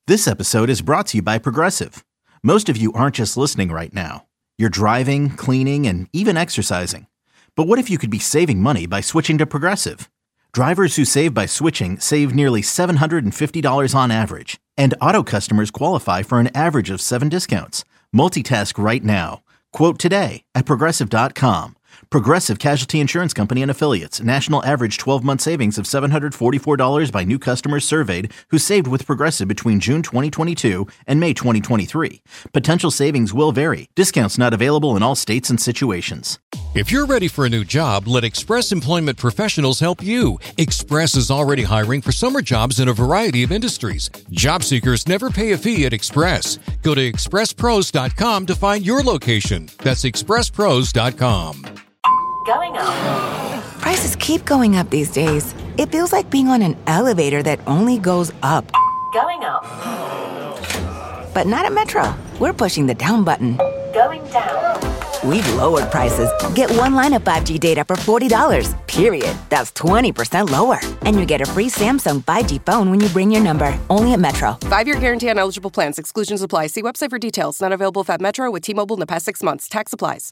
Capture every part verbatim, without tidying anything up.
This episode is brought to you by Progressive. Most of you aren't just listening right now. You're driving, cleaning, and even exercising. But what if you could be saving money by switching to Progressive? Drivers who save by switching save nearly seven hundred fifty dollars on average. And auto customers qualify for an average of seven discounts. Multitask right now. Quote today at Progressive dot com. Progressive Casualty Insurance Company and Affiliates. National average twelve-month savings of seven hundred forty-four dollars by new customers surveyed who saved with Progressive between June twenty twenty-two and May twenty twenty-three. Potential savings will vary. Discounts not available in all states and situations. If you're ready for a new job, let Express Employment Professionals help you. Express is already hiring for summer jobs in a variety of industries. Job seekers never pay a fee at Express. Go to express pros dot com to find your location. That's express pros dot com. Going up. Prices keep going up these days. It feels like being on an elevator that only goes up. Going up. But not at Metro. We're pushing the down button. Going down. We've lowered prices. Get one line of five G data for forty dollars, period. That's twenty percent lower. And you get a free Samsung five G phone when you bring your number. Only at Metro. Five-year guarantee on eligible plans. Exclusions apply. See website for details. Not available at Metro with T-Mobile in the past six months. Tax applies.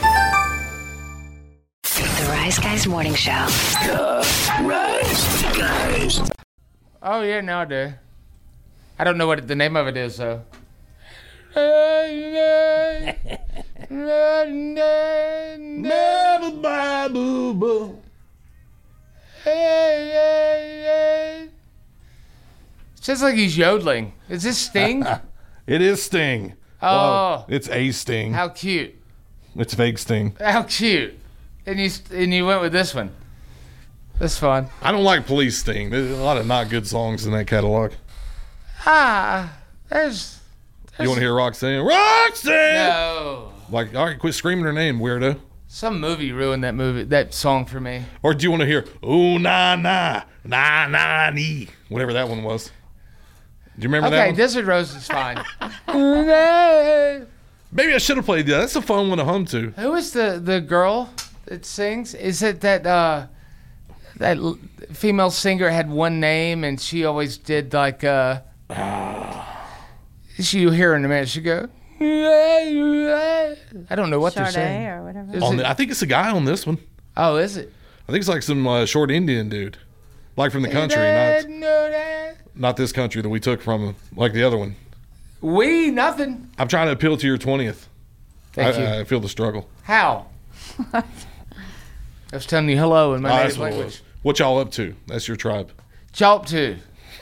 The Rise Guys Morning Show. The Rise Guys. Oh, yeah, no, I do. I don't know what the name of it is, though. Never buy boo boo. It sounds like he's yodeling. Is this Sting? It is Sting. Oh. Well, it's a Sting. How cute. It's fake Sting. How cute. And you and you went with this one. That's fun. I don't like Police Sting. There's a lot of not good songs in that catalog. Ah, there's... You want to hear Roxanne? Roxanne! No. Like, all right, quit screaming her name, weirdo. Some movie ruined that movie, that song for me. Or do you want to hear, ooh, nah, nah, nah, nah, nee, whatever that one was? Do you remember okay, that one? Okay, Desert Rose is fine. Maybe I should have played that. That's a fun one to hum to. Who is the, the girl that sings? Is it that uh, that l- female singer had one name and she always did like... Uh, she, you hear her in a minute, she go... I don't know what Sade they're saying. or whatever. On the, I think it's a guy on this one. Oh, is it? I think it's like some uh, short Indian dude. Like from the country, not, not this country that we took from him, like the other one. We, nothing. I'm trying to appeal to your twentieth. Thank I, you. I feel the struggle. How? I was telling you hello in my Oh, native that's what it language. was. What y'all up to? That's your tribe. Chop to.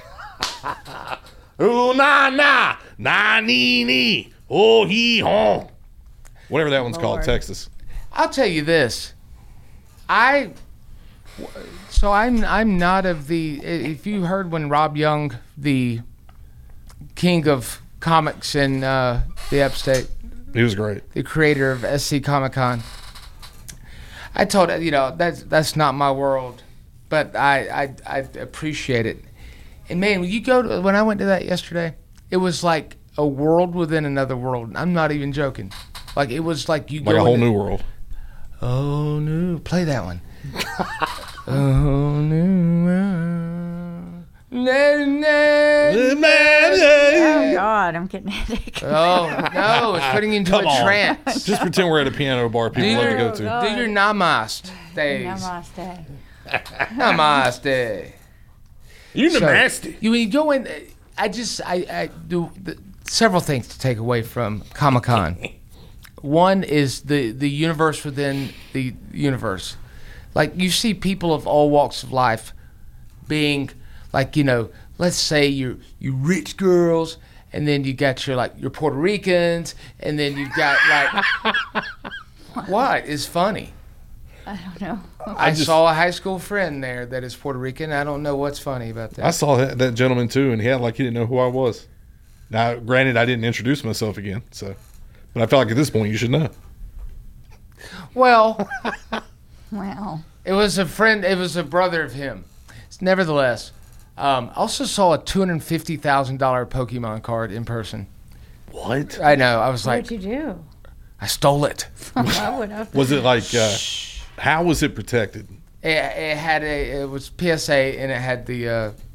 Ooh, nah, nah, nah, nee, nee, oh, hee, haw. Whatever that one's Lord. called, Texas. I'll tell you this. I... So I'm I'm not of the... If you heard when Rob Young, the king of comics in uh, the upstate... He was great. The creator of S C Comic Con. I told you know that's that's not my world, but I I, I appreciate it. And man, when you go to when I went to that yesterday, it was like a world within another world. I'm not even joking. Like it was like you Like go a whole into, new world. Oh new, play that one. Oh new world. Na, na, Oh God, I'm getting a headache. Oh no, it's putting you into Come a on. trance. Just pretend we're at a piano bar people Do love to your- go to. God. Do your namaste days. Namaste. Namaste. You So, nasty. You when you go in, I just I, I do the, several things to take away from Comic Con. One is the the universe within the universe. Like you see people of all walks of life being like, you know, let's say you you rich girls, and then you got your like your Puerto Ricans, and then you've got like what is funny? I don't know. I, just- saw a high school friend there that is Puerto Rican. I don't know what's funny about that. I saw that, that gentleman too, and he had like he didn't know who I was. Now, granted, I didn't introduce myself again, so, but I felt like at this point you should know. Well, Wow. it was a friend. It was a brother of him. Nevertheless, um, I also saw a two hundred fifty thousand dollar Pokemon card in person. What? I know. I was like, What'd you do? I stole it. I would have. Was it like? Uh, how was it protected? It, it had a. It was P S A, and it had the uh,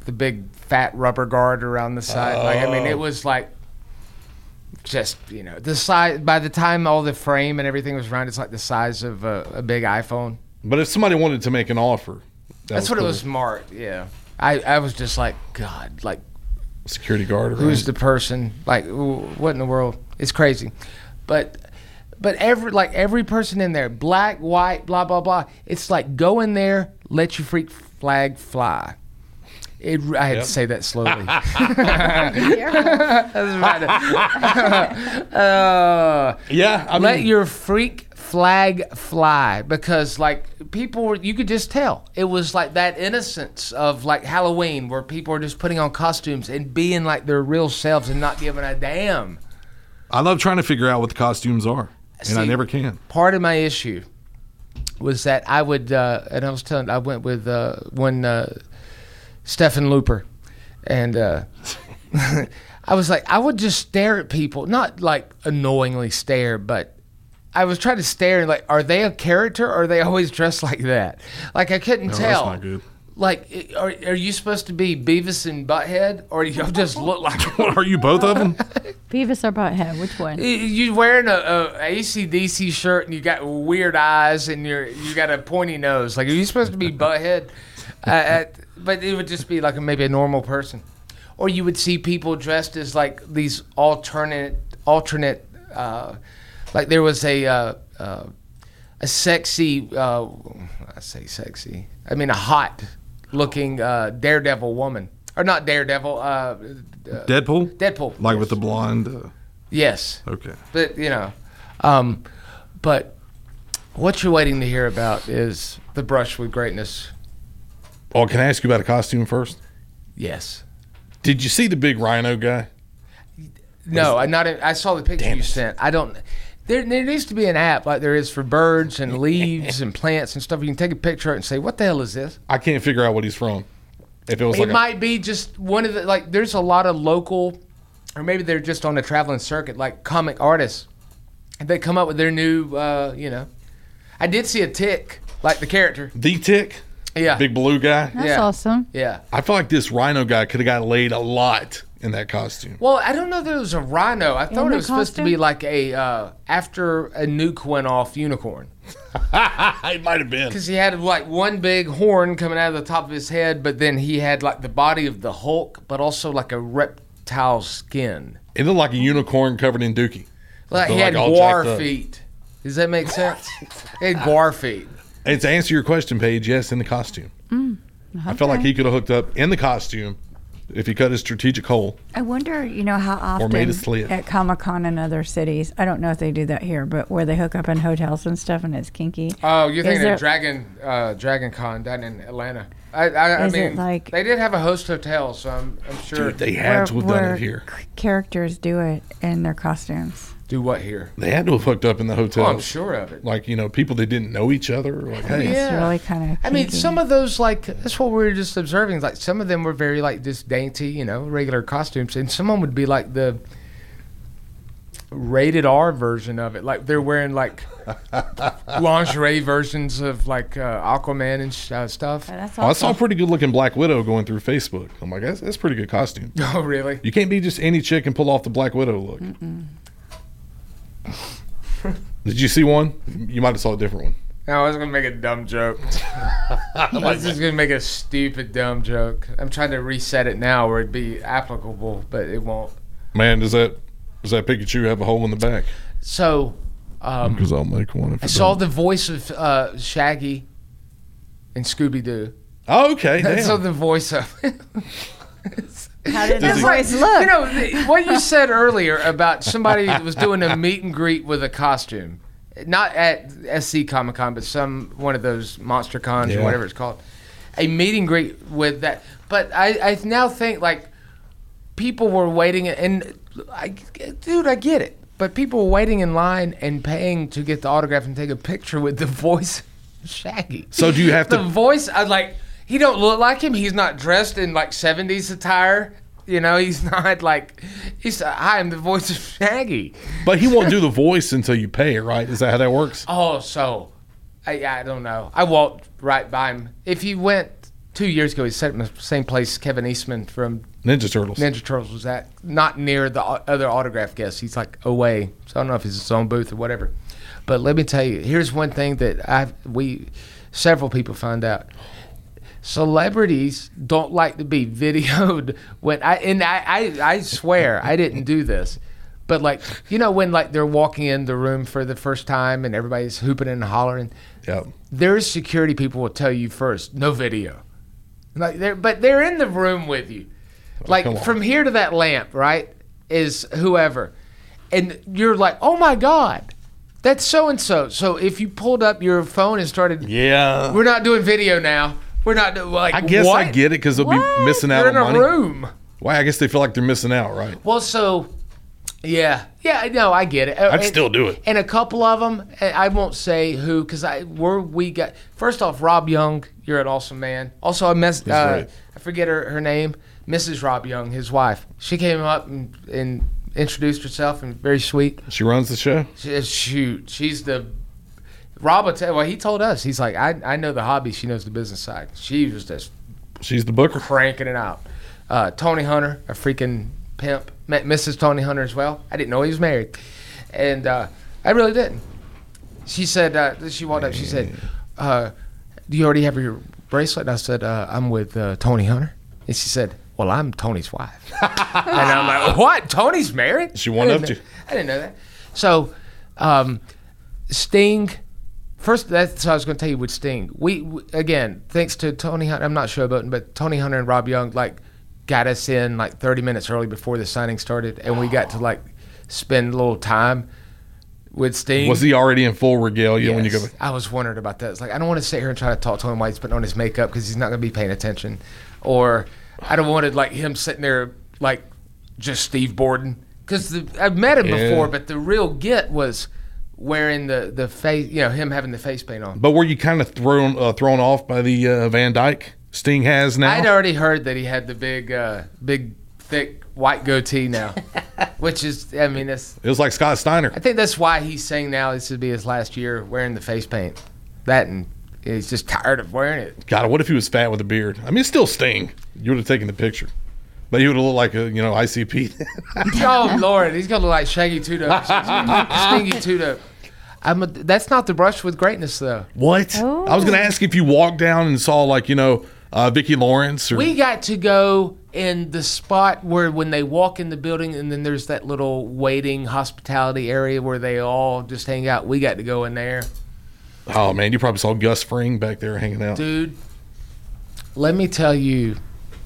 the big fat rubber guard around the side. Like I mean, it was like just you know the size. By the time all the frame and everything was around, it's like the size of a, a big iPhone. But if somebody wanted to make an offer, that That's was what cool. it was smart. Yeah, I I was just like God, like Security guard. who's right? the person? Like wh- what in the world? It's crazy, but. But every like every person in there, black, white, blah blah blah. It's like go in there, let your freak flag fly. It, I had Yep. to say that slowly. That's right. uh, Yeah, I let mean, your freak flag fly because like people were, you could just tell it was like that innocence of like Halloween where people are just putting on costumes and being like their real selves and not giving a damn. I love trying to figure out what the costumes are, and I See, never can. Part of my issue was that I would, uh, and I was telling, I went with uh, one uh, Stephen Looper, and uh, I was like, I would just stare at people, not like annoyingly stare, but I was trying to stare and like, are they a character or are they always dressed like that? Like I couldn't No, that's tell. not good. Like, are, are you supposed to be Beavis and Butthead, or do you just look like? Are you both of them? Beavis or Butthead? Which one? You wearing a, a A C D C shirt and you got weird eyes and you're you got a pointy nose. Like, are you supposed to be Butthead? Uh, at, but it would just be like a, maybe a normal person, or you would see people dressed as like these alternate alternate. Uh, like there was a uh, uh, a sexy. Uh, I say sexy. I mean a hot looking uh, Daredevil woman, or not Daredevil. Uh, Deadpool? Deadpool. Like yes. with the blonde? Uh, Yes. okay. But, you know, um, but what you're waiting to hear about is the brush with greatness. Oh, can I ask you about a costume first? Yes. Did you see the big rhino guy? No, I not. I saw the picture Damn you it. sent. I don't. There, there needs to be an app like there is for birds and leaves and plants and stuff. You can take a picture of it and say, "What the hell is this?" I can't figure out what he's from. If it was It like a, might be just one of the like. There's a lot of local, or maybe they're just on a traveling circuit, like comic artists. They come up with their new, uh, you know. I did see a tick, like the character. the Tick, Yeah. big blue guy. That's yeah. awesome. Yeah. I feel like this rhino guy could have got laid a lot in that costume. Well, I don't know that it was a rhino. I thought In it the was supposed to costume? be like a uh, after a nuke went off unicorn, It might have been. because he had like one big horn coming out of the top of his head, but then he had like the body of the Hulk, but also like a reptile skin. It looked like a unicorn covered in dookie. Like he Like had all guar jacked up. feet. Does that make sense? He had guar feet. And to answer your question, Paige, yes, in the costume. I felt like he could have hooked up in the costume if he cut his strategic hole. I wonder, you know, how often made a slip. at Comic Con and other cities, I don't know if they do that here, but where they hook up in hotels and stuff and it's kinky. Oh, you're Is thinking there- of Dragon uh, Dragon Con down in Atlanta. I, I, I Is it mean, like- they did have a host hotel, so I'm, I'm sure. Dude, they had to have done where it here. c- characters do it in their costumes. Do what here? They had to have hooked up in the hotel. Oh, I'm sure of it. Like, you know, people that didn't know each other. Like, hey, Yeah. It's really kind of I mean, some of those, like, that's what we were just observing. Like, some of them were very, like, just dainty, you know, regular costumes. And someone would be, like, the rated R version of it. Like, they're wearing, like, lingerie versions of, like, uh, Aquaman and sh- uh, stuff. That's oh, I saw a awesome. pretty good looking Black Widow going through Facebook. I'm like, that's, that's a pretty good costume. Oh, really? You can't be just any chick and pull off the Black Widow look. Did you see one? You might have saw a different one. No, I was going to make a dumb joke. I was just going to make a stupid, dumb joke. I'm trying to reset it now where it'd be applicable, but it won't. Man, does that does that Pikachu have a hole in the back? So, um, Because I'll make one. If I it saw don't. the voice of uh, Shaggy in Scooby-Doo. Oh, okay. That's Damn. the voice of How did Does the he- voice look? You know, the, what you said earlier about somebody that was doing a meet and greet with a costume. Not at S C Comic Con, but some one of those Monster Cons Yeah. or whatever it's called. A meet and greet with that. But I, I now think, like, people were waiting, and, I, dude, I get it. But people were waiting in line and paying to get the autograph and take a picture with the voice of Shaggy. So do you have The to? voice, I like, he don't look like him. He's not dressed in, like, seventies attire. You know, he's not like, he's, hi, I'm the voice of Shaggy. But he won't do the voice until you pay, right? Is that how that works? Oh, so, I, I don't know. I walked right by him. If you went two years ago, he set up in the same place Kevin Eastman from Ninja Turtles. Ninja Turtles was at, not near the o- other autograph guests. He's like away. So I don't know if he's his own booth or whatever. But let me tell you, here's one thing that I've, we, several people found out. Celebrities don't like to be videoed when I, and I, I, I swear I didn't do this. But like, you know, when like they're walking in the room for the first time and everybody's hooping and hollering, Yep. there's security people will tell you first, no video. Like they're, but they're in the room with you. Like come on. from here to that lamp, right, is whoever. And you're like, oh my God, that's so and so. So if you pulled up your phone and started, Yeah. we're not doing video now. We're not doing like. I guess what? I get it because they'll What? be missing out They're on in a money. room. Why? I guess they feel like they're missing out, right? Well, so yeah, yeah, no, I get it. I'd And- still do it. And a couple of them, I won't say who, because I we're we got first off, Rob Young, you're an awesome man. Also, I mess, uh, great. I forget her her name, Missus Rob Young, his wife. She came up and, and introduced herself and very sweet. She runs the show. She, shoot, she's the Rob. will tell- Well, he told us he's like, I I know the hobby, she knows the business side. She was just She's the booker. cranking it out. Uh, Tony Hunter, a freaking pimp. Met Missus Tony Hunter as well. I didn't know he was married. And uh, I really didn't. She said, uh, she walked up, she said, uh, do you already have your bracelet? And I said, uh, I'm with uh, Tony Hunter. And she said, well, I'm Tony's wife. And I'm like, what? Tony's married? She I one didn't upped know- you. I didn't know that. So, um, Sting... First, that's what I was going to tell you with Sting. We, we again, thanks to Tony Hunter, I'm not showboating, but Tony Hunter and Rob Young like got us in like thirty minutes early before the signing started, and we got to like spend a little time with Sting. Was he already in full regalia when you go? Yes. I was wondering about that. It's like I don't want to sit here and try to talk to him while he's putting on his makeup because he's not going to be paying attention, or I don't want like him sitting there like just Steve Borden because I've met him Yeah. before, but the real get was wearing the the face, you know, him having the face paint on. But were you kind of thrown uh, thrown off by the uh, Van Dyke Sting has now? I'd already heard that he had the big, uh, big, thick white goatee now, which is, I mean, it's. It was like Scott Steiner. I think that's why he's saying now this would be his last year wearing the face paint. That and he's just tired of wearing it. God, what if he was fat with a beard? I mean, it's still Sting. You would have taken the picture, but he would have looked like a you know I C P. Oh Lord, he's gonna look like Shaggy Two Dope, Stingy Two Dope. I'm a, that's not the brush with greatness though. What? I was going to ask if you walked down and saw like you know uh, Vicki Lawrence or We got to go in the spot where when they walk in the building and then there's that little waiting hospitality area where they all just hang out. We got to go in there. oh man, you probably saw Gus Fring back there hanging out. Dude, let me tell you,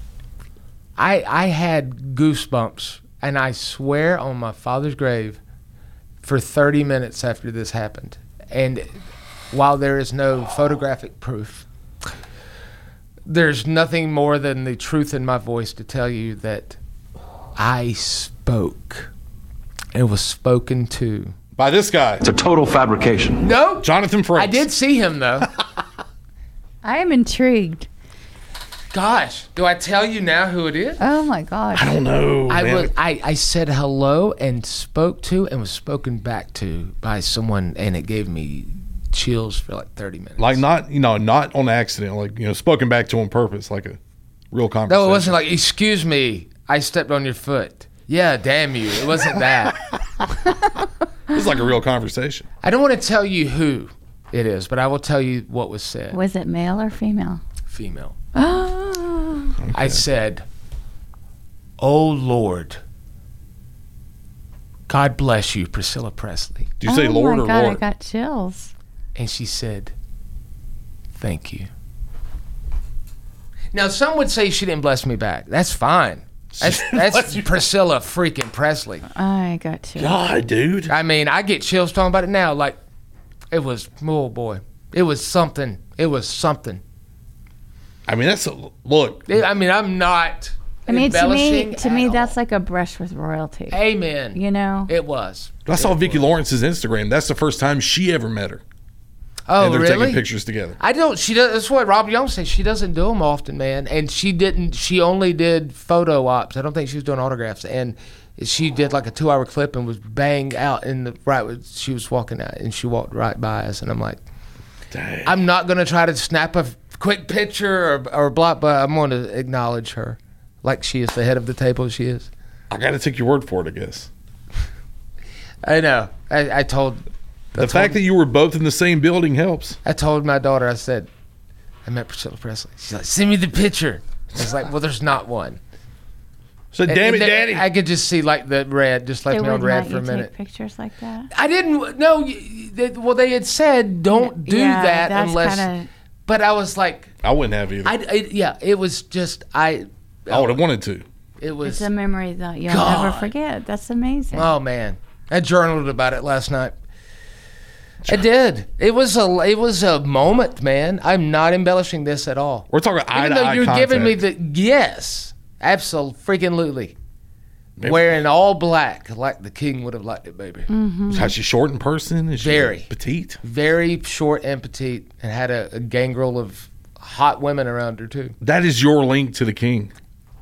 I I had goosebumps, and I swear on my father's grave, for thirty minutes after this happened. And while there is no photographic proof, there's nothing more than the truth in my voice to tell you that I spoke. It was spoken to. By this guy, It's a total fabrication. No, Jonathan Frakes. I did see him though. I am intrigued. Gosh, do I tell you now who it is? Oh my gosh. I don't know. I man. was I, I said hello and spoke to and was spoken back to by someone, and it gave me chills for like thirty minutes. Like not you know not on accident, like you know spoken back to on purpose, like a real conversation. No, it wasn't like, excuse me, I stepped on your foot. Yeah, damn you. It wasn't that. It was like a real conversation. I don't want to tell you who it is, but I will tell you what was said. Was it male or female? Female. Oh. I said, oh Lord, God bless you, Priscilla Presley. Do you say oh Lord my or God, Lord? I got chills. And she said, thank you. Now, some would say she didn't bless me back. That's fine. That's, that's Priscilla freaking Presley. I got chills. God, dude. I mean, I get chills talking about it now. Like, it was, oh boy. It was something. It was something. I mean, that's a look. It- I mean, I'm not I mean, to me, embellishing to me, at that's all. like a brush with royalty. Amen. You know? It was. I saw It Vicki was. Lawrence's Instagram. That's the first time she ever met her. Oh, and they're really? taking pictures together. I don't. She does. That's what Rob Young says. She doesn't do them often, man. And she didn't. She only did photo ops. I don't think she was doing autographs. And she did like a two-hour clip and was banged out in the right. when She was walking out, and she walked right by us. And I'm like, Dang. I'm not gonna try to snap a quick picture or, or blah, but I'm going to acknowledge her like she is the head of the table. She is. I got to take your word for it, I guess. I know. I, I told the I fact told, that you were both in the same building helps. I told my daughter, I said, I met Priscilla Presley. She's like, send me the picture. I was like, well, there's not one. So damn and, it, and Daddy. I could just see like the red, just left they me on red let for a you minute. Take pictures like that. I didn't. No, they, well, they had said don't do yeah, that that's unless. Kinda, but I was like, I wouldn't have either. I, I, yeah, it was just I. I would have wanted to. It was. It's a memory that you'll God. never forget. That's amazing. Oh man, I journaled about it last night. I did. It was a it was a moment, man. I'm not embellishing this at all. We're talking eye Even to though eye you're contact. giving me the yes, absolutely. Wearing all black, like the king would have liked it, baby. Mm-hmm. Is she short in person? Is she Very petite? Very short and petite, and had a, a gangrel of hot women around her too. That is your link to the king.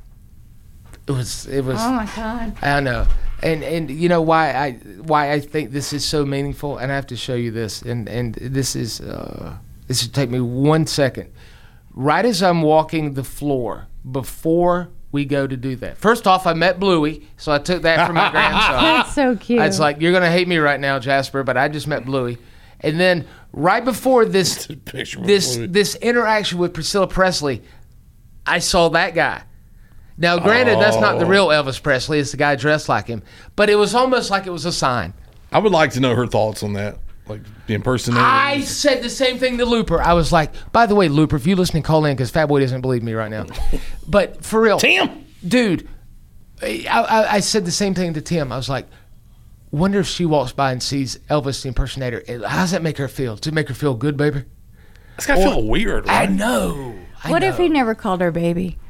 It was. It was. Oh my God. I know. And and you know why I why I think this is so meaningful, and I have to show you this, and and this is uh, this will take me one second. Right as I'm walking the floor before we go to do that. First off, I met Bluey, so I took that from my grandson. That's so cute. I was like, "You're gonna hate me right now, Jasper," but I just met Bluey, and then right before this this this interaction with Priscilla Presley, I saw that guy. Now, granted, oh. that's not the real Elvis Presley. It's the guy dressed like him. But it was almost like it was a sign. I would like to know her thoughts on that, like the impersonator. I said the same thing to Looper. I was like, by the way, Looper, if you listen, call in because Fat Boy doesn't believe me right now. But for real. Tim! Dude, I, I, I said the same thing to Tim. I was like, wonder if she walks by and sees Elvis the impersonator. How does that make her feel? Does it make her feel good, baby? It's got to feel weird, right? I know. I what know. if he never called her baby?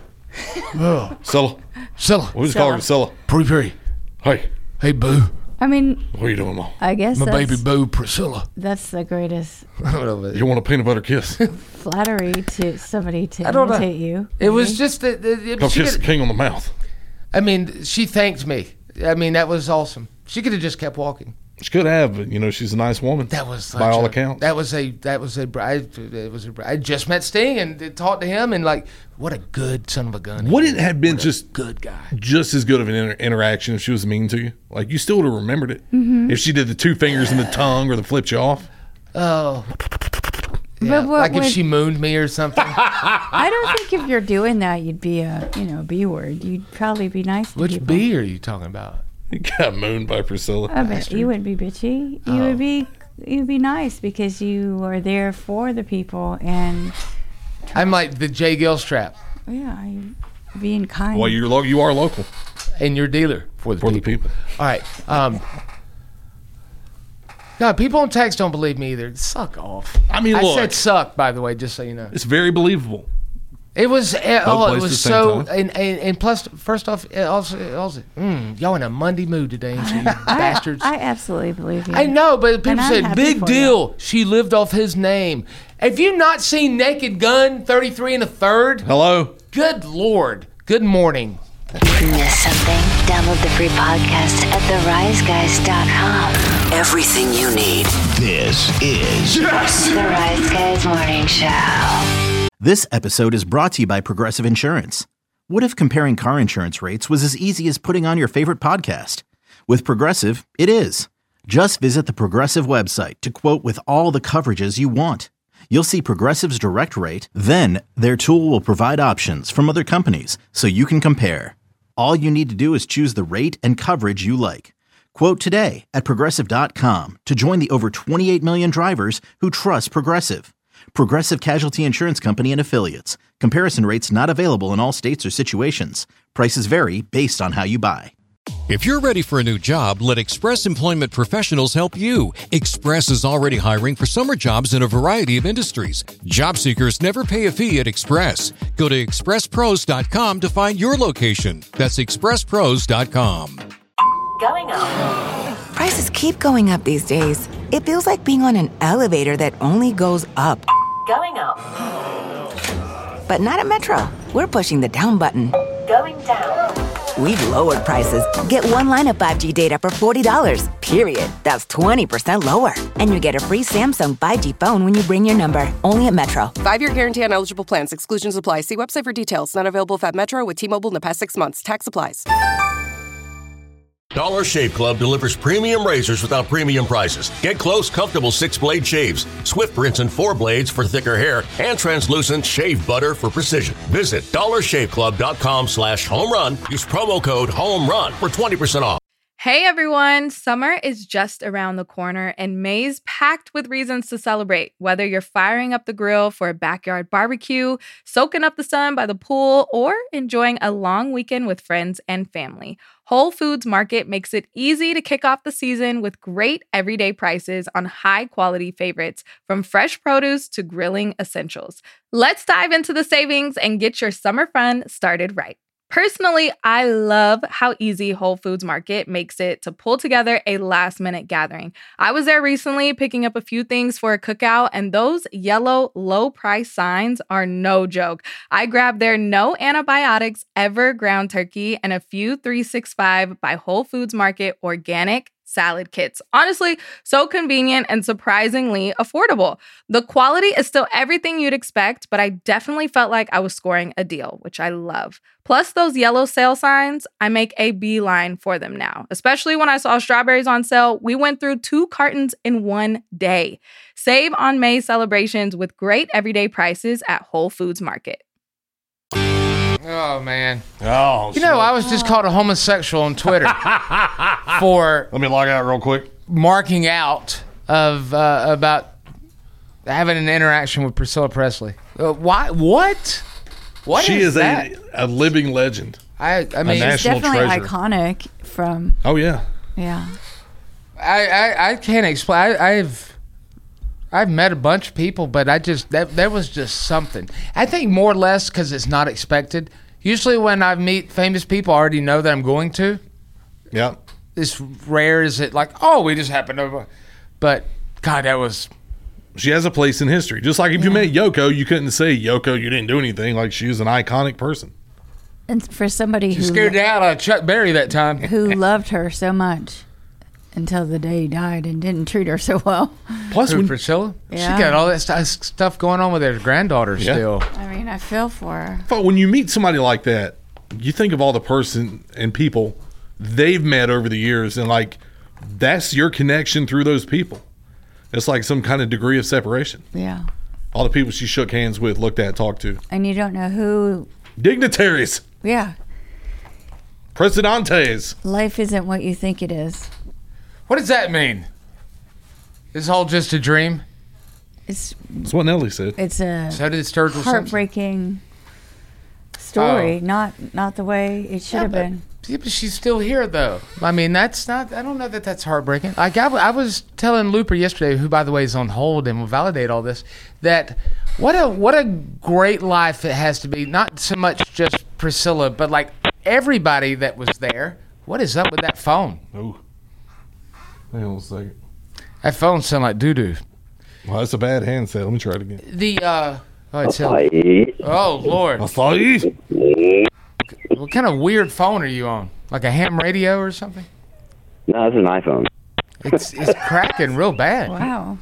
Oh. Scylla. Scylla. We'll just call her Scylla. Pretty, pretty. Hey. Hey, boo. I mean, what are you doing, Mom? I guess my that's, baby boo, Priscilla. That's the greatest you want a peanut butter kiss? flattery to somebody to I don't imitate know. you. It was just that. Go kiss the king on the mouth. I mean, she thanked me. I mean, that was awesome. She could have just kept walking. She could have, but you know, she's a nice woman. That was by all a, accounts. That was a that was a I, it was a, I just met Sting and talked to him and like, what a good son of a gun. Would it have been just good guy, just as good of an inter- interaction if she was mean to you? Like you still would have remembered it mm-hmm. if she did the two fingers and the tongue or the flipped you off. Oh, yeah, what, like what, if she mooned me or something. I don't think if you're doing that, you'd be a you know B word. You'd probably be nice to Which people. B are you talking about? You got mooned by Priscilla. I bet you wouldn't be bitchy. You Oh. would be you'd be nice because you are there for the people and I'm like the Jay Gilstrap. yeah, you being kind. Well, you're lo- you are local, and you're dealer for the for people. the people. All right. Um, no, people on text don't believe me either. Suck off. I mean, I look, said suck, by the way, just so you know. It's very believable. It was uh, oh, it places was at the same so time. and, and and plus first off uh, also, also mm, y'all in a Monday mood today, ain't you, I, bastards? I absolutely believe you. I know, but And people I'm said happy big for deal. She lived off his name. Have you not seen Naked Gun thirty-three and a third? Hello. Good Lord. Good morning. Miss something? Download the free podcast at the rise guys dot com. Everything you need. This is Yes! The Rise Guys Morning Show. This episode is brought to you by Progressive Insurance. What if comparing car insurance rates was as easy as putting on your favorite podcast? With Progressive, it is. Just visit the Progressive website to quote with all the coverages you want. You'll see Progressive's direct rate, then their tool will provide options from other companies so you can compare. All you need to do is choose the rate and coverage you like. Quote today at Progressive dot com to join the over twenty-eight million drivers who trust Progressive. Progressive Casualty Insurance Company and Affiliates. Comparison rates not available in all states or situations. Prices vary based on how you buy. If you're ready for a new job, let Express Employment Professionals help you. Express is already hiring for summer jobs in a variety of industries. Job seekers never pay a fee at Express. Go to express pros dot com to find your location. That's express pros dot com. Going up. Prices keep going up these days. It feels like being on an elevator that only goes up. Going up. But not at Metro. We're pushing the down button. Going down. we've lowered prices. Get one line of five G data for forty dollars, period. That's twenty percent lower. And you get a free Samsung five G phone when you bring your number. Only at Metro. Five-year guarantee on eligible plans. Exclusions apply. See website for details. Not available if at Metro with T-Mobile in the past six months. Tax applies. Dollar Shave Club delivers premium razors without premium prices. Get close, comfortable six-blade shaves, swift rinse and four blades for thicker hair, and translucent shave butter for precision. Visit dollarshaveclub.com slash home run. Use promo code HOMERUN for twenty percent off. Hey everyone, summer is just around the corner and May's packed with reasons to celebrate. Whether you're firing up the grill for a backyard barbecue, soaking up the sun by the pool, or enjoying a long weekend with friends and family, Whole Foods Market makes it easy to kick off the season with great everyday prices on high-quality favorites, from fresh produce to grilling essentials. Let's dive into the savings and get your summer fun started right. Personally, I love how easy Whole Foods Market makes it to pull together a last-minute gathering. I was there recently picking up a few things for a cookout, and those yellow low-price signs are no joke. I grabbed their no antibiotics ever ground turkey and a few three sixty-five by Whole Foods Market organic salad kits. Honestly, so convenient and surprisingly affordable. The quality is still everything you'd expect, but I definitely felt like I was scoring a deal, which I love. Plus those yellow sale signs, I make a beeline for them now. Especially when I saw strawberries on sale, we went through two cartons in one day. Save on May celebrations with great everyday prices at Whole Foods Market. Oh, man. Oh, You know, I was just called a homosexual on Twitter for... Let me log out real quick. Marking out of uh, about having an interaction with Priscilla Presley. Uh, why? What? What she is, is that? a, a living legend. I, I mean, She's definitely treasure. iconic from, Oh, yeah. yeah. I, I, I can't explain. I, I've I've met a bunch of people, but I just that there was just something. I think more or less because it's not expected. Usually, when I meet famous people, I already know that I'm going to. Yeah. It's rare. Is it like, oh, we just happened to? But God, that was. She has a place in history. Just like if you met Yoko, you couldn't say, Yoko, you didn't do anything. Like, she was an iconic person. And for somebody She who scared the hell out of Chuck Berry that time. who loved her so much until the day he died and didn't treat her so well. Plus, Who, when, Priscilla? Yeah. She got all that st- stuff going on with her granddaughter Yeah. still. I mean, I feel for her. but when you meet somebody like that, you think of all the person and people they've met over the years, and like, that's your connection through those people. It's like some kind of degree of separation. Yeah. All the people she shook hands with, looked at, talked to. And you don't know who. Dignitaries. Yeah. Presidentes. Life isn't what you think it is. What does that mean? Is all just a dream? It's That's what Nelly said. it's a So did Sturgill Simpson. heartbreaking story, Oh. not not the way it should Yeah, have but- been. Yeah, but she's still here, though. I mean, that's not, I don't know that that's heartbreaking. Like, I, w- I was telling Looper yesterday, who, by the way, is on hold and will validate all this, that what a what a great life it has to be. Not so much just Priscilla, but like everybody that was there. What is up with that phone? Oh. Hang on a second. That phone sound like doo-doo. Well, that's a bad handset. Let me try it again. The, uh, oh, it's oh, Lord. Acai. What kind of weird phone are you on? Like a ham radio or something? No, it's an iPhone. It's it's cracking real bad. Wow.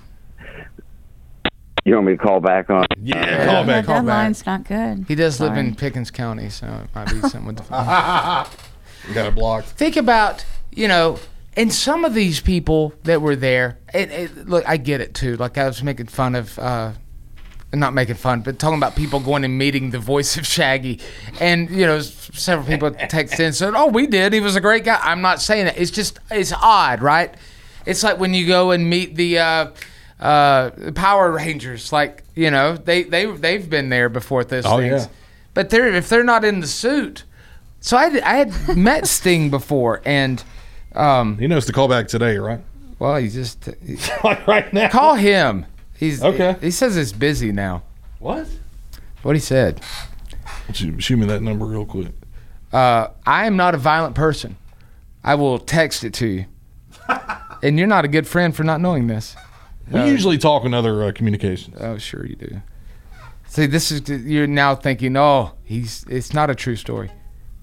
You want me to call back on? Yeah, call back, that call back. line's not good. He does live Sorry. in Pickens County, so it might be something with the phone. You got it blocked. Think about, you know, and some of these people that were there, it, it, look, I get it too. Like I was making fun of, uh, not making fun, but talking about people going and meeting the voice of Shaggy. And, you know, s- several people texted in and said, oh, we did. He was a great guy. I'm not saying that. It's just, it's odd, right? It's like when you go and meet the uh, uh, Power Rangers. Like, you know, they, they, they've been there before at those Oh, things. yeah. But they're, if they're not in the suit. So I, I had met Sting before, and... Um, he knows to call back today, right? Well, he just he, like right now. Call him. He's okay. He, he says it's busy now. What? What he said. Shoot, shoot me that number real quick. Uh, I am not a violent person. I will text it to you. And you're not a good friend for not knowing this. We Uh, usually talk in other uh, communications. Oh, sure you do. See, this is you're now thinking, oh, he's it's not a true story.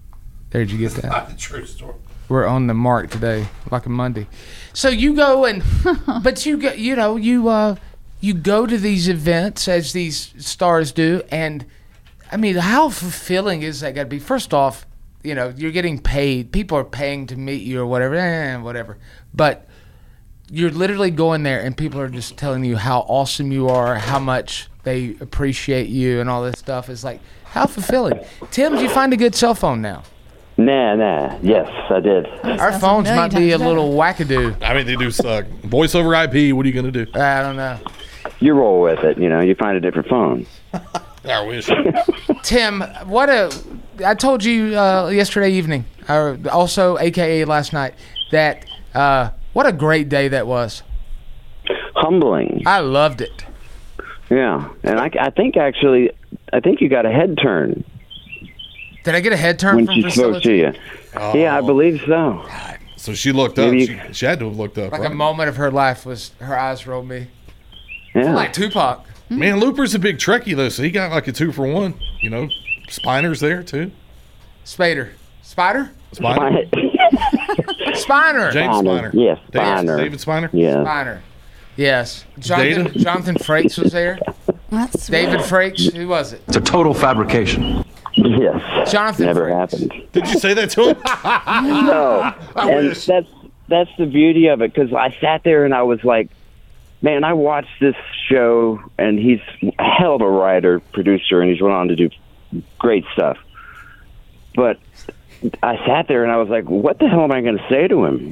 There'd you get that? Not the true story. We're on the mark today, like a Monday. So you go and, but you go, you know, you uh, you go to these events as these stars do, and I mean, how fulfilling is that got to be? First off, you know, you're getting paid. People are paying to meet you or whatever, eh, whatever. But you're literally going there, and people are just telling you how awesome you are, how much they appreciate you, and all this stuff. It's like, how fulfilling. Tim, did you find a good cell phone now? Nah, nah. Yes, I did. Our phones might be a little wackadoo. I mean, they do suck. Voice over I P, what are you going to do? I don't know. You roll with it, you know. You find a different phone. I wish. Tim, what a... I told you uh, yesterday evening, or also A K A last night, that uh, what a great day that was. Humbling. I loved it. Yeah, and I, I think actually, I think you got a head turn. Did I get a head turn when from she Priscilla? spoke to you? Oh. Yeah, I believe so. So she looked up. Maybe She, you- she had to have looked up. Like right? a moment of her life was her eyes rolled me. Yeah. Like Tupac. Man, Looper's a big Trekkie, though, so he got like a two for one. You know, Spiner's there, too. Spader. Spider? Spiner? Spiner. James Spiner. Yes, David, Spiner. David Spiner? Yeah. Spiner. Yes. Jonathan, Data? Jonathan Frakes was there. That's David Frakes. Who was it? It's a total fabrication. Yes. Jonathan Never Frakes. happened. Did you say that to him? No. I And wish. that's that's the beauty of it, because I sat there and I was like, man, I watched this show, and he's a hell of a writer, producer, and he's went on to do great stuff. But I sat there and I was like, what the hell am I going to say to him?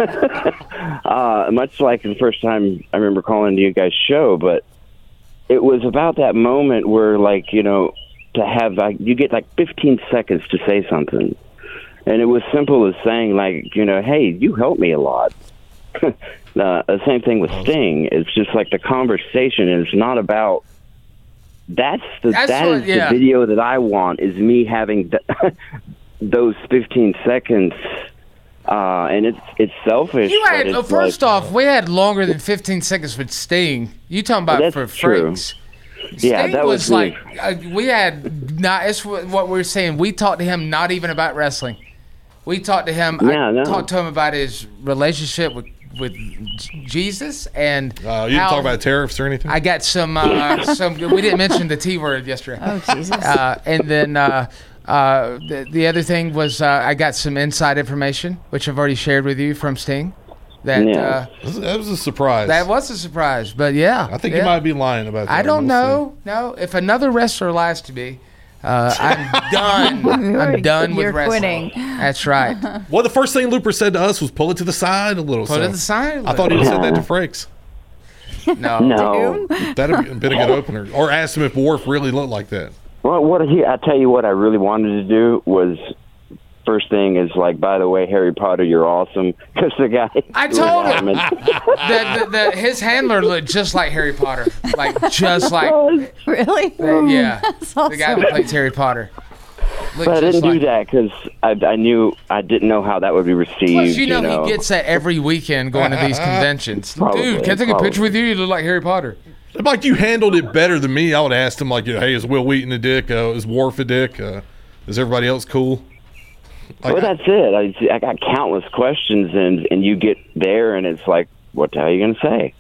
uh, much like the first time I remember calling you guys' show, but it was about that moment where, like, you know, to have, like, you get like fifteen seconds to say something. And it was simple as saying, like, you know, hey, you helped me a lot. uh, the same thing with Sting. It's just like the conversation, and it's not about. That's the That's that what- is yeah. the video that I want, is me having th- those fifteen seconds, uh, and it's it's selfish. You but had, it's uh, first like, off, we had longer than fifteen seconds with Sting. You talking about That's for true. Frakes. Yeah, Sting that was, was like, uh, we had, not, it's what what we're saying. We talked to him not even about wrestling. We talked to him, Yeah, I no. talked to him about his relationship with, with J- Jesus. And Uh, you didn't how- talk about tariffs or anything? I got some, uh, some, we didn't mention the T word yesterday. Oh, Jesus. Uh, and then uh, uh, the, the other thing was uh, I got some inside information, which I've already shared with you from Sting. That Yeah. uh, That was- that was a surprise. that was a surprise, but yeah. I think yeah. you might be lying about that. I don't We'll know. No, if another wrestler lies to me, uh, I'm done. I'm done with You're wrestling. quitting. That's right. see. Well, the first thing Looper said to us was pull it to the side a little. Put so it to the side. I thought he said that to Frakes. No. no. That'd have been a good opener. Or asked him if Worf really looked like that. Well, what he, I tell you what I really wanted to do was, first thing is like, by the way, Harry Potter, you're awesome. Because the guy, I was told him. adamant. the, the, the, his handler looked just like Harry Potter. Like, just like. Really? Uh, yeah. That's The guy awesome. that plays Harry Potter. Looked But I just didn't do like- that because I, I knew I didn't know how that would be received. Plus, you know, know. he gets that every weekend going to these conventions. Probably, Dude, can I take a picture probably. with you? You look like Harry Potter. Like, you handled it better than me. I would have asked him, like, you know, hey, is Will Wheaton a dick? Uh, is Worf a dick? Uh, is everybody else cool? Like, Well, that's it. I, I got countless questions, and, and you get there, and it's like, what the hell are you going to say?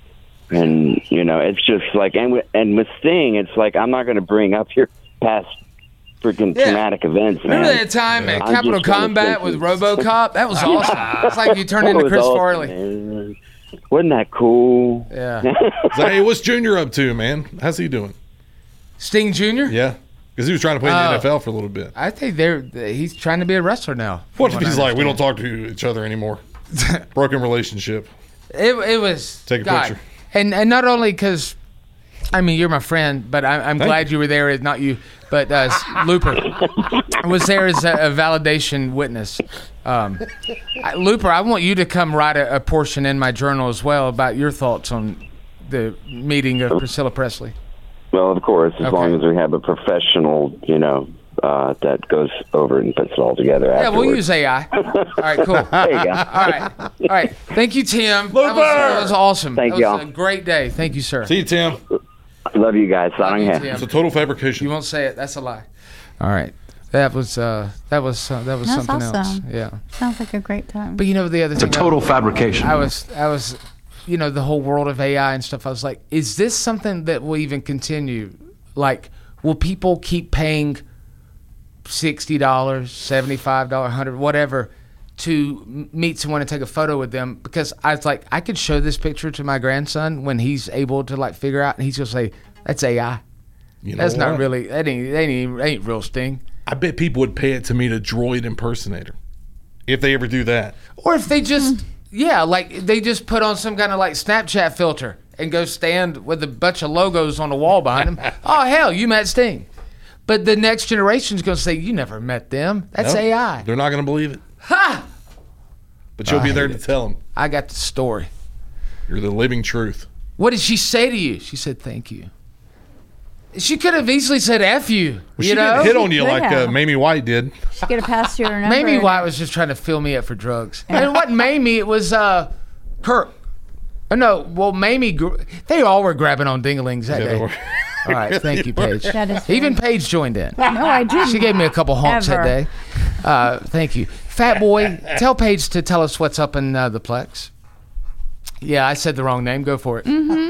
And, you know, it's just like, and with, and with Sting, it's like, I'm not going to bring up your past freaking Yeah. traumatic events, man. Remember that time at I'm Capital just gonna Combat think with it's- RoboCop? That was awesome. It's like you turned That into was Chris awesome, Farley. man. Wasn't that cool? Yeah. So, hey, what's Junior up to, man? How's he doing? Sting Junior? Yeah. Because he was trying to play in Oh. the N F L for a little bit. I think they're he's trying to be a wrestler now. What from if he's I like, we don't understand. talk to each other anymore? Broken relationship. It, it was. Take a God. picture. And and not only because, I mean, you're my friend, but I, I'm Thank glad you. were there. as Not you, but uh, Looper was there as a, a validation witness. Um, I, Looper, I want you to come write a, a portion in my journal as well about your thoughts on the meeting of Priscilla Presley. Well, of course, as Okay. long as we have a professional, you know, uh, that goes over and puts it all together Yeah, afterwards. we'll use A I. All right, cool. There you go. All right, all right. Thank you, Tim. That was, that was awesome. Thank that was y'all. a great day. Thank you, sir. See you, Tim. Love you guys. Love you, Signing Tim. It's a total fabrication. You won't say it. That's a lie. All right. That was uh, that was uh, that was That's something awesome. else. Yeah. Sounds like a great time. But you know the other It's a thing, total I, fabrication. I was I was, you know, the whole world of A I and stuff. I was like, is this something that will even continue? Like, will people keep paying sixty dollars, seventy-five dollars, one hundred dollars, whatever, to m- meet someone and take a photo with them? Because I was like, I could show this picture to my grandson when he's able to like figure out, and he's gonna say, "That's A I. You know That's not what? really. That ain't. That ain't, ain't real Sting." I bet people would pay it to meet a droid impersonator if they ever do that. Or if they just, yeah, like they just put on some kind of like Snapchat filter and go stand with a bunch of logos on the wall behind them. Oh, hell, you met Sting. But the next generation's going to say, you never met them. That's Nope. A I. They're not going to believe it. Ha! But you'll I be there hate to it. tell them. I got the story. You're the living truth. What did she say to you? She said, thank you. She could have easily said F you. Well, you she know? didn't hit on you Could like uh, have. Mamie White did. She could have passed you her number. Mamie and- White was just trying to fill me up for drugs. And it wasn't Mamie, it was uh, Kirk. Oh, no, well, Mamie, gr- they all were grabbing on dinglings that Yeah, they day. were. All right, thank you, Paige. That is Even Paige joined in. No, I didn't. She gave me a couple honks Ever. that day. Uh, thank you. Fat Boy, tell Paige to tell us what's up in uh, the Plex. Yeah, I said the wrong name. Go for it.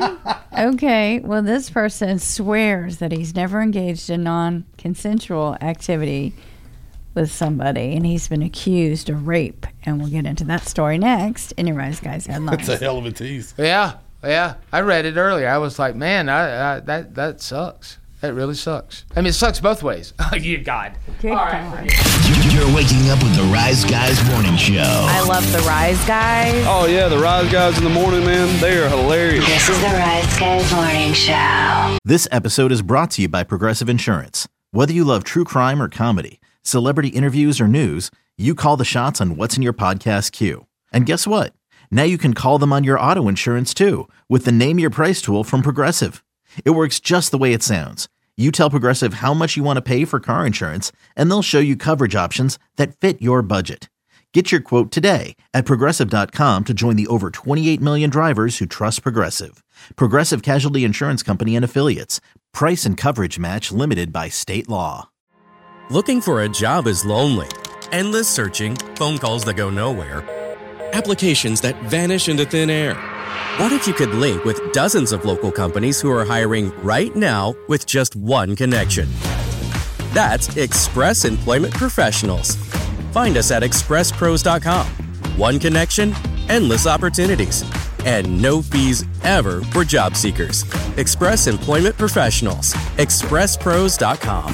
Okay, well, this person swears that he's never engaged in non-consensual activity with somebody, and he's been accused of rape. And we'll get into that story next in your Rise Guys headlines. That's a hell of a tease. Yeah, yeah. I read it earlier. I was like, man, I, I, that that sucks. That really sucks. I mean, it sucks both ways. Oh, you God. Good All God. right. You're waking up with the Rise Guys Morning Show. I love the Rise Guys. Oh, yeah, the Rise Guys in the morning, man. They are hilarious. This is the Rise Guys Morning Show. This episode is brought to you by Progressive Insurance. Whether you love true crime or comedy, celebrity interviews or news, you call the shots on what's in your podcast queue. And guess what? Now you can call them on your auto insurance too with the Name Your Price tool from Progressive. It works just the way it sounds. You tell Progressive how much you want to pay for car insurance, and they'll show you coverage options that fit your budget. Get your quote today at Progressive dot com to join the over twenty-eight million drivers who trust Progressive. Progressive Casualty Insurance Company and Affiliates. Price and coverage match limited by state law. Looking for a job is lonely. Endless searching, phone calls that go nowhere, applications that vanish into thin air. What if you could link with dozens of local companies who are hiring right now with just one connection? That's Express Employment Professionals. Find us at express pros dot com. One connection, endless opportunities, and no fees ever for job seekers. Express Employment Professionals. express pros dot com.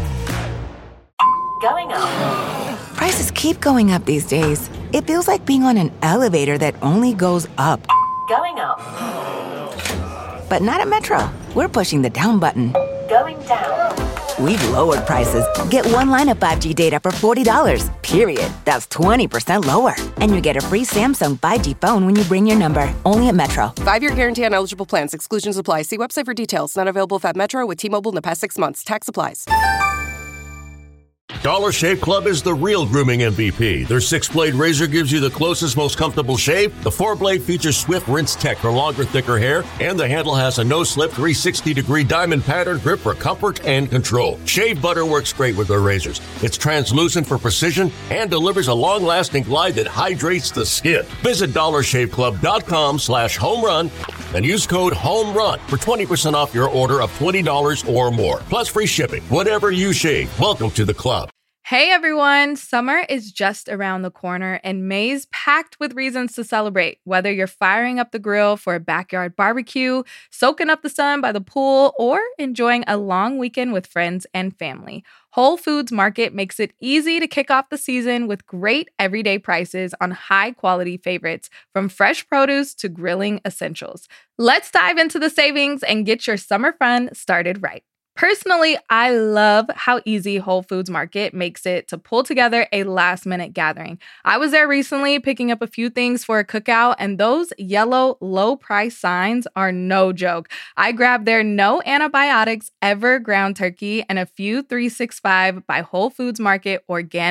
Going up. Prices keep going up these days. It feels like being on an elevator that only goes up. Going up. But not at Metro. We're pushing the down button. Going down. We've lowered prices. Get one line of five G data for forty dollars, period. That's twenty percent lower. And you get a free Samsung five G phone when you bring your number. Only at Metro. Five-year guarantee on eligible plans. Exclusions apply. See website for details. Not available if at Metro with T-Mobile in the past six months. Tax applies. Dollar Shave Club is the real grooming M V P. Their six-blade razor gives you the closest, most comfortable shave. The four-blade features Swift Rinse Tech for longer, thicker hair. And the handle has a no-slip three hundred sixty degree diamond pattern grip for comfort and control. Shave butter works great with their razors. It's translucent for precision and delivers a long-lasting glide that hydrates the skin. Visit dollar shave club dot com slash home run and use code HOMERUN for twenty percent off your order of twenty dollars or more. Plus free shipping. Whatever you shave, welcome to the club. Hey everyone, summer is just around the corner and May's packed with reasons to celebrate. Whether you're firing up the grill for a backyard barbecue, soaking up the sun by the pool, or enjoying a long weekend with friends and family, Whole Foods Market makes it easy to kick off the season with great everyday prices on high-quality favorites, from fresh produce to grilling essentials. Let's dive into the savings and get your summer fun started right. Personally, I love how easy Whole Foods Market makes it to pull together a last-minute gathering. I was there recently picking up a few things for a cookout, and those yellow low-price signs are no joke. I grabbed their no antibiotics ever ground turkey and a few three sixty-five by Whole Foods Market organic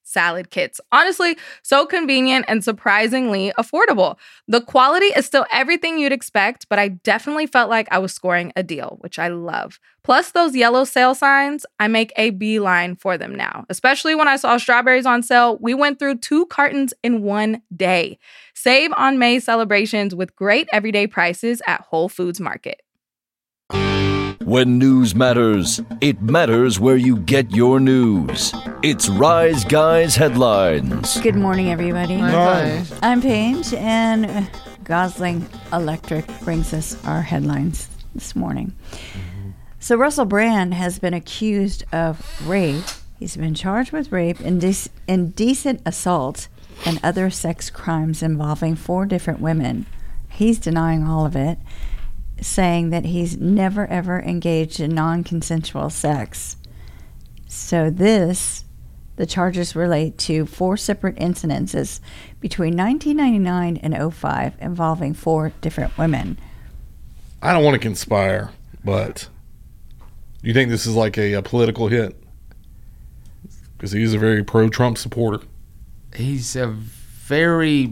salad kits. Honestly, so convenient and surprisingly affordable. The quality is still everything you'd expect, but I definitely felt like I was scoring a deal, which I love. Plus those yellow sale signs, I make a beeline for them now. Especially when I saw strawberries on sale, we went through two cartons in one day. Save on May's celebrations with great everyday prices at Whole Foods Market. When news matters, it matters where you get your news. It's Rise Guys Headlines. Good morning, everybody. Hi. I'm Paige, and Gosling Electric brings us our headlines this morning. Mm-hmm. So Russell Brand has been accused of rape. He's been charged with rape, indec- indecent assault, and other sex crimes involving four different women. He's denying all of it, saying that he's never ever engaged in non-consensual sex. So this, the charges relate to four separate incidences between nineteen ninety-nine and oh five involving four different women. I don't want to conspire, but do you think this is like a, a political hit? Because he's a very pro-Trump supporter. He's a very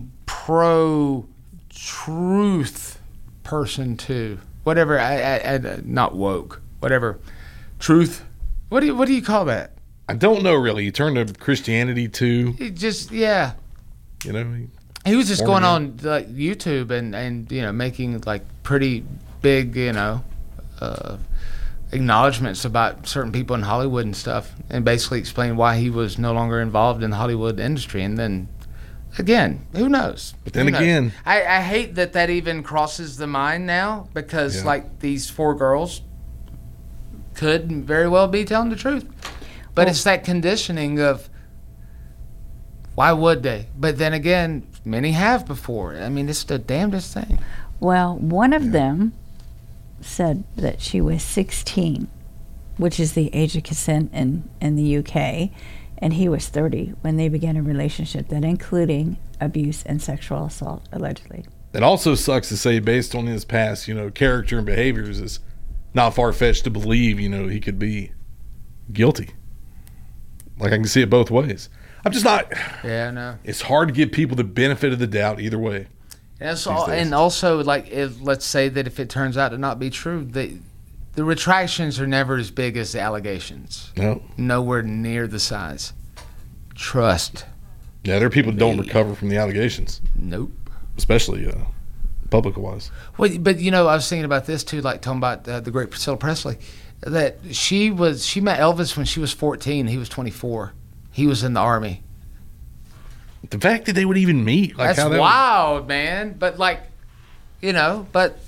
pro-truth person too. Whatever, I, I, I, not woke. Whatever, truth. What do you what do you call that? I don't know really. He turned to Christianity too. He just yeah. You know, he, he was just going on like YouTube and and you know making like pretty big you know uh, acknowledgments about certain people in Hollywood and stuff, and basically explained why he was no longer involved in the Hollywood industry, and then. Again, who knows? But then again, I, I hate that that even crosses the mind now because, yeah. like, these four girls could very well be telling the truth. But well, it's that conditioning of why would they? But then again, many have before. I mean, it's the damnedest thing. Well, one of yeah. them said that she was sixteen, which is the age of consent in, in the U K. And he was thirty when they began a relationship that including abuse and sexual assault, allegedly. It also sucks to say, based on his past, you know, character and behaviors, is not far-fetched to believe, you know, he could be guilty. Like, I can see it both ways. I'm just not... Yeah, I know. It's hard to give people the benefit of the doubt either way. And, so, and also, like, if, let's say that if it turns out to not be true, they... The retractions are never as big as the allegations. No. Nowhere near the size. Trust. Yeah, there are people who don't recover from the allegations. Nope. Especially uh, public-wise. Well, but, you know, I was thinking about this, too, like talking about uh, the great Priscilla Presley, that she was she met Elvis when she was fourteen. He was twenty-four. He was in the Army. The fact that they would even meet. Like That's how that wild, would... man. But, like, you know, but...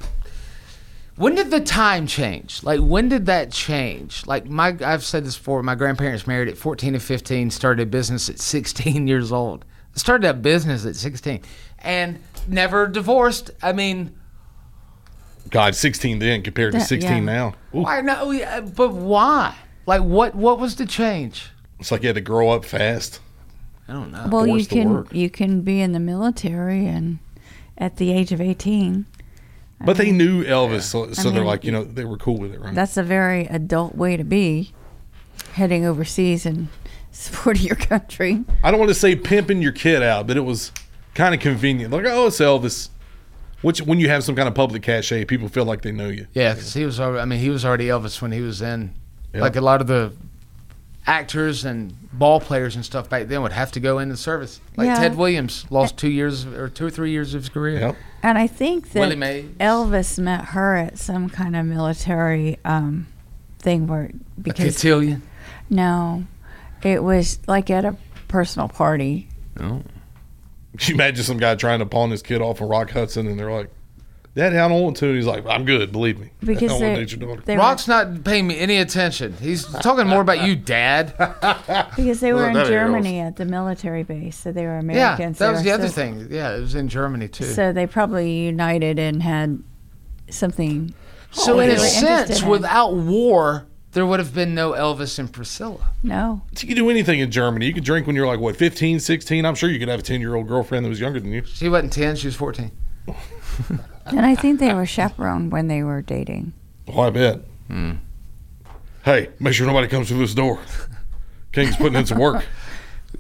When did the time change? Like, when did that change? Like, my I've said this before. My grandparents married at fourteen and fifteen, started a business at sixteen years old. Started a business at sixteen. And never divorced. I mean... God, sixteen then compared to sixteen yeah. now. Ooh. I know, but why? Like, what what was the change? It's like you had to grow up fast. I don't know. Well, you can, you can be in the military and at the age of eighteen... But I mean, they knew Elvis, yeah. so, so I they're mean, like, you know, they were cool with it, right? That's a very adult way to be, heading overseas and supporting your country. I don't want to say pimping your kid out, but it was kind of convenient. Like, oh, it's Elvis. Which, when you have some kind of public cachet, people feel like they know you. Yeah, because he was already, I mean, he was already Elvis when he was in, yep. like a lot of the actors and ball players and stuff back then would have to go into service. Like yeah. Ted Williams lost two years or two or three years of his career. Yep. And I think that Elvis met her at some kind of military um, thing where because a cotillion? No, it was like at a personal party. Oh. Can you imagine some guy trying to pawn his kid off of Rock Hudson and they're like, Daddy, I don't want to. And he's like, I'm good, believe me. Because I don't want to date your daughter. Rock's were, not paying me any attention. He's talking more about you, Dad. Because they were in Germany at the military base, so they were Americans. Yeah, that was the so, other thing. Yeah, it was in Germany, too. So they probably united and had something. So in a sense, in. without war, there would have been no Elvis and Priscilla. No. So you could do anything in Germany. You could drink when you're like, what, fifteen, sixteen? I'm sure you could have a ten-year-old girlfriend that was younger than you. She wasn't ten, she was fourteen. And I think they were chaperoned when they were dating. Oh, I bet. Hmm. Hey, make sure nobody comes through this door. King's putting in some work.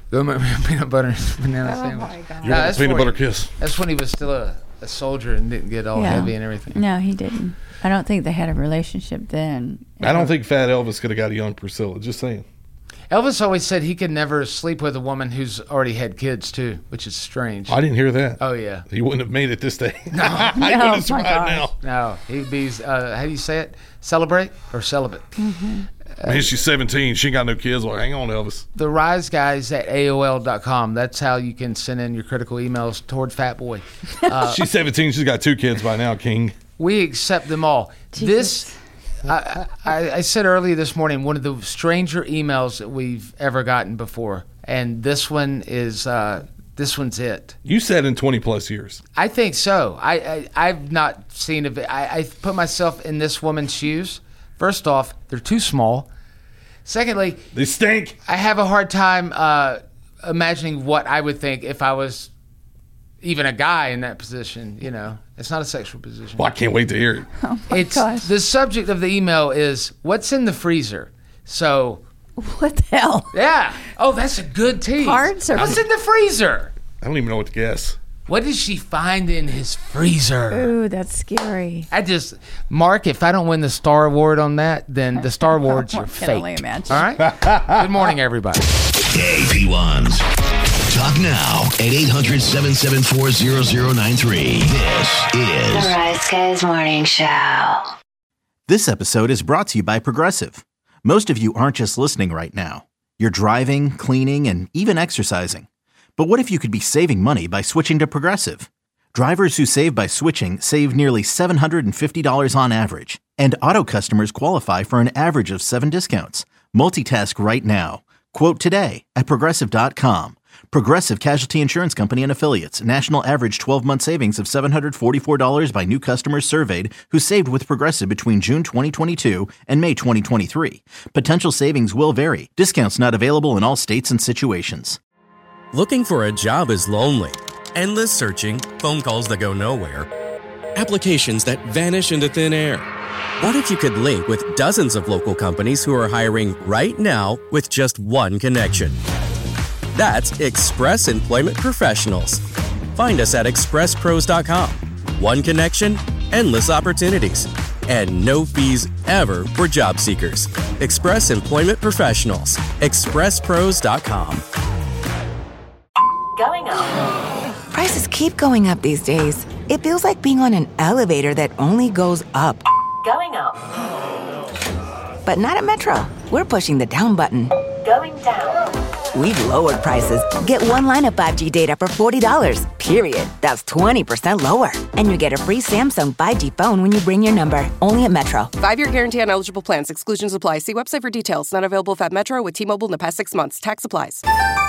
The peanut butter and banana Oh, sandwich. my God. You're the that's peanut when butter he- kiss. That's when he was still a, a soldier and didn't get all Yeah. heavy and everything. No, he didn't. I don't think they had a relationship then. I don't think Fat Elvis could have got a young Priscilla. Just saying. Elvis always said he could never sleep with a woman who's already had kids too, which is strange. I didn't hear that. Oh yeah. He wouldn't have made it this day. No, I no, wouldn't have my survived gosh. now. No, he'd be. Uh, how do you say it? Celebrate or celibate? Mm-hmm. I mean, she's seventeen. She ain't got no kids. Well, hang on, Elvis. The Rise Guys at A O L dot com. That's how you can send in your critical emails toward Fat Boy. Uh, She's seventeen. She's got two kids by now, King. We accept them all. This, I, I, I said earlier this morning, one of the stranger emails that we've ever gotten before, and this one is uh, this one's it. You said in twenty plus years. I think so. I, I I've not seen a. I, I put myself in this woman's shoes. First off, they're too small. Secondly, they stink. I have a hard time uh, imagining what I would think if I was even a guy in that position. You know, it's not a sexual position. Well, I can't wait to hear it. Oh my it's gosh. the subject of the email is what's in the freezer. So, what the hell? Yeah. Oh, that's a good tease. Parts or- what's in the freezer? I don't even know what to guess. What did she find in his freezer? Ooh, that's scary. I just, Mark, if I don't win the Star Award on that, then the Star Awards are I can fake. only imagine. All right? Good morning, everybody. Hey, P ones. Talk now at eight hundred, seven seven four, zero zero nine three. This The is Rise Guys Morning Show. This episode is brought to you by Progressive. Most of you aren't just listening right now. You're driving, cleaning, and even exercising. But what if you could be saving money by switching to Progressive? Drivers who save by switching save nearly seven hundred fifty dollars on average. And auto customers qualify for an average of seven discounts. Multitask right now. Quote today at Progressive dot com. Progressive Casualty Insurance Company and Affiliates. National average twelve-month savings of seven hundred forty-four dollars by new customers surveyed who saved with Progressive between June twenty twenty-two and May twenty twenty-three. Potential savings will vary. Discounts not available in all states and situations. Looking for a job is lonely. Endless searching, phone calls that go nowhere, applications that vanish into thin air. What if you could link with dozens of local companies who are hiring right now with just one connection? That's Express Employment Professionals. Find us at express pros dot com. One connection, endless opportunities, and no fees ever for job seekers. Express Employment Professionals. express pros dot com. Going up. Prices keep going up these days. It feels like being on an elevator that only goes up. Going up. But not at Metro. We're pushing the down button. Going down. We've lowered prices. Get one line of five G data for forty dollars, period. That's twenty percent lower. And you get a free Samsung five G phone when you bring your number. Only at Metro. Five-year guarantee on eligible plans. Exclusions apply. See website for details. Not available if at Metro with T-Mobile in the past six months. Tax applies.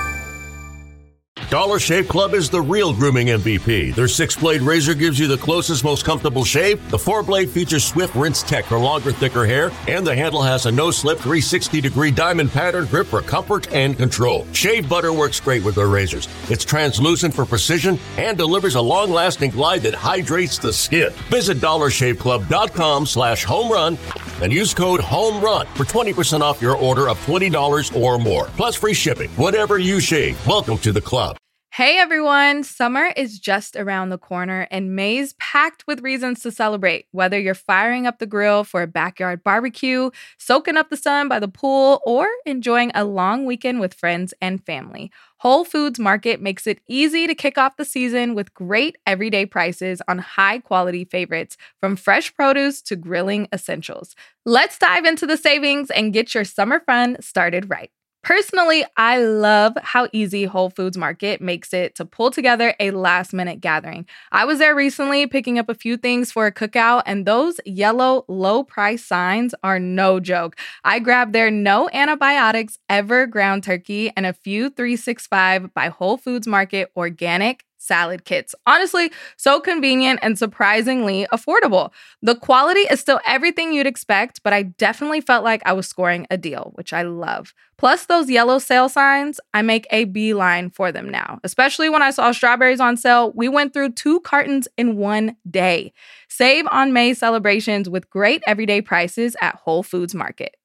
Dollar Shave Club is the real grooming M V P. Their six-blade razor gives you the closest, most comfortable shave. The four-blade features Swift Rinse Tech for longer, thicker hair. And the handle has a no-slip three sixty degree diamond pattern grip for comfort and control. Shave butter works great with their razors. It's translucent for precision and delivers a long-lasting glide that hydrates the skin. Visit dollar shave club dot com slash home run and use code HOMERUN for twenty percent off your order of twenty dollars or more. Plus free shipping. Whatever you shave, welcome to the club. Hey everyone, summer is just around the corner and May's packed with reasons to celebrate. Whether you're firing up the grill for a backyard barbecue, soaking up the sun by the pool, or enjoying a long weekend with friends and family, Whole Foods Market makes it easy to kick off the season with great everyday prices on high-quality favorites, from fresh produce to grilling essentials. Let's dive into the savings and get your summer fun started right. Personally, I love how easy Whole Foods Market makes it to pull together a last-minute gathering. I was there recently picking up a few things for a cookout, and those yellow low-price signs are no joke. I grabbed their no antibiotics ever ground turkey and a few three sixty-five by Whole Foods Market organic salad kits. Honestly, so convenient and surprisingly affordable. The quality is still everything you'd expect, but I definitely felt like I was scoring a deal, which I love. Plus those yellow sale signs, I make a beeline for them now. Especially when I saw strawberries on sale, we went through two cartons in one day. Save on May celebrations with great everyday prices at Whole Foods Market.